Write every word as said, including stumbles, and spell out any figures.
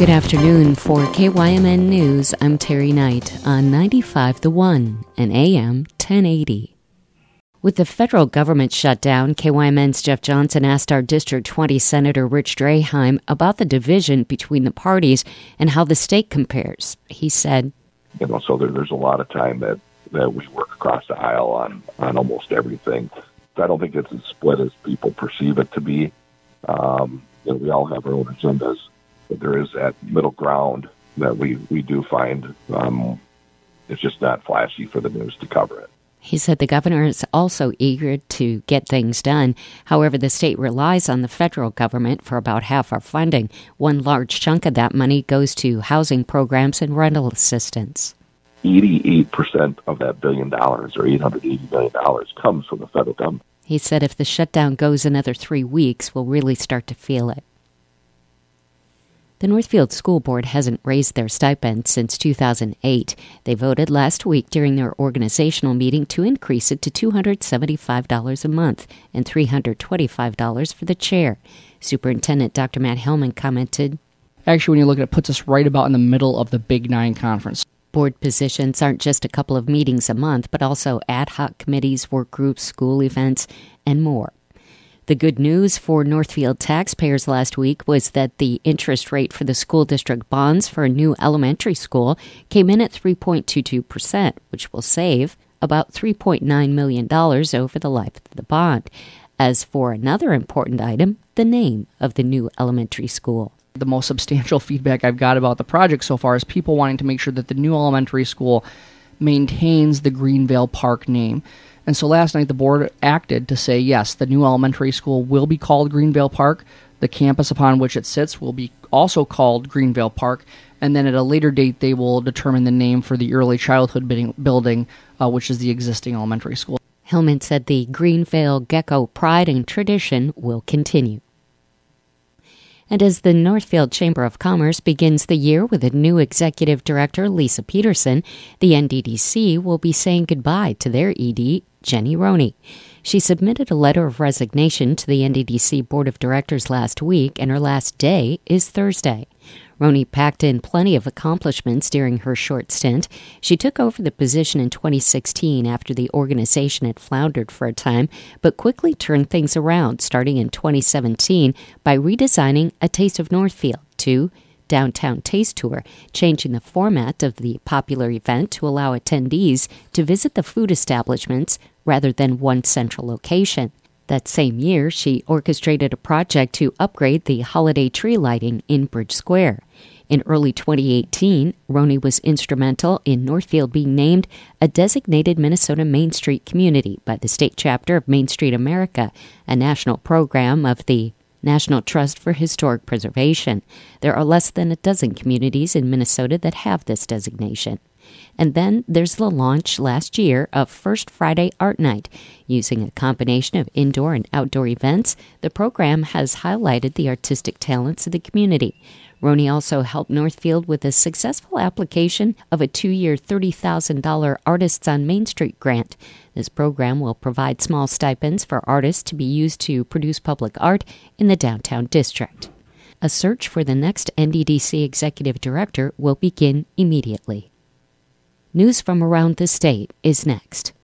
Good afternoon. For K Y M N News, I'm Terry Knight on ninety-five The One and A M ten eighty. With the federal government shut down, K Y M N's Jeff Johnson asked our District twenty Senator Rich Draheim about the division between the parties and how the state compares. He said, You know, so there, there's a lot of time that, that we work across the aisle on, on almost everything. I don't think it's as split as people perceive it to be. Um, you know, we all have our own agendas, but there is that middle ground that we, we do find. Um, it's just not flashy for the news to cover it. He said the governor is also eager to get things done. However, the state relies on the federal government for about half our funding. One large chunk of that money goes to housing programs and rental assistance. eighty-eight percent of that billion dollars, or eight hundred eighty million dollars, comes from the federal government. He said if the shutdown goes another three weeks, we'll really start to feel it. The Northfield School Board hasn't raised their stipend since two thousand eight. They voted last week during their organizational meeting to increase it to two hundred seventy-five dollars a month and three hundred twenty-five dollars for the chair. Superintendent Doctor Matt Hellman commented, Actually, when you look at it, it puts us right about in the middle of the Big Nine Conference. Board positions aren't just a couple of meetings a month, but also ad hoc committees, work groups, school events, and more. The good news for Northfield taxpayers last week was that the interest rate for the school district bonds for a new elementary school came in at three point two two percent, which will save about three point nine million dollars over the life of the bond. As for another important item, the name of the new elementary school. The most substantial feedback I've got about the project so far is people wanting to make sure that the new elementary school maintains the Greenvale Park name. And so last night the board acted to say, yes, the new elementary school will be called Greenvale Park. The campus upon which it sits will be also called Greenvale Park. And then at a later date, they will determine the name for the early childhood building, uh, which is the existing elementary school. Hillman said the Greenvale Gecko pride and tradition will continue. And as the Northfield Chamber of Commerce begins the year with a new executive director, Lisa Peterson, the N D D C will be saying goodbye to their E D, Jenny Roney. She submitted a letter of resignation to the N D D C Board of Directors last week, and her last day is Thursday. Roney packed in plenty of accomplishments during her short stint. She took over the position in twenty sixteen after the organization had floundered for a time, but quickly turned things around starting in twenty seventeen by redesigning A Taste of Northfield to Downtown Taste Tour, changing the format of the popular event to allow attendees to visit the food establishments rather than one central location. That same year, she orchestrated a project to upgrade the holiday tree lighting in Bridge Square. In early twenty eighteen, Roney was instrumental in Northfield being named a designated Minnesota Main Street community by the state chapter of Main Street America, a national program of the National Trust for Historic Preservation. There are less than a dozen communities in Minnesota that have this designation. And then there's the launch last year of First Friday Art Night. Using a combination of indoor and outdoor events, the program has highlighted the artistic talents of the community. Roney also helped Northfield with a successful application of a two-year thirty thousand dollars Artists on Main Street grant. This program will provide small stipends for artists to be used to produce public art in the downtown district. A search for the next N D D C executive director will begin immediately. News from around the state is next.